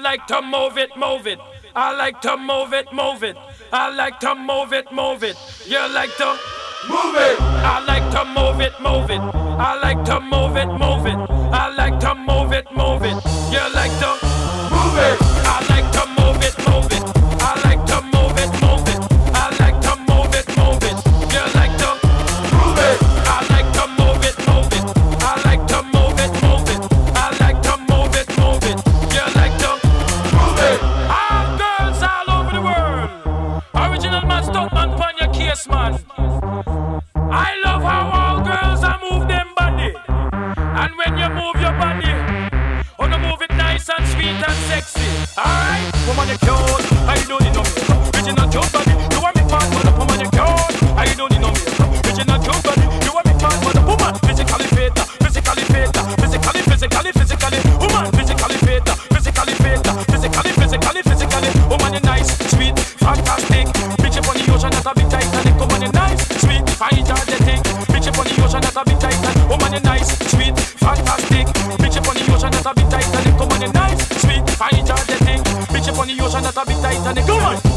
like to move it, move it. I like to move it, move it. I like to move it, move it. You like to move it. I like to move it, move it. I like to move it, move it. I like to move it, move it. You like to move it. I like to move it, move it. I like to move it, move it. I like to move it, move it. You like to move it. I like to move it, move it. I like to move it, move it. I like to move it, move it. You like to move it. All girls all over the world. Original man, stunt man, pon your case, man. I love how all girls are move them body. And when you move your body, wanna move it nice and sweet and sexy. Alright, woman you cute, I don't need no makeup. Original cute body, you want me part for the woman you cute, I don't need no makeup. Original cute body, you want me part for the woman. Physically fit, physically fit, physically. Woman, physically fit, physically fit, physically. Woman you nice, sweet, fantastic. Bitch up on the ocean that a big Titanic. Woman you nice, sweet, fine, energetic. Bitch up on the ocean that a big Titanic. Woman you nice, sweet, fantastic. Bitch up on the ocean that a big Titanic. Woman you nice, sweet, fine, energetic. Bitch up on the ocean that a big Titanic. Come on.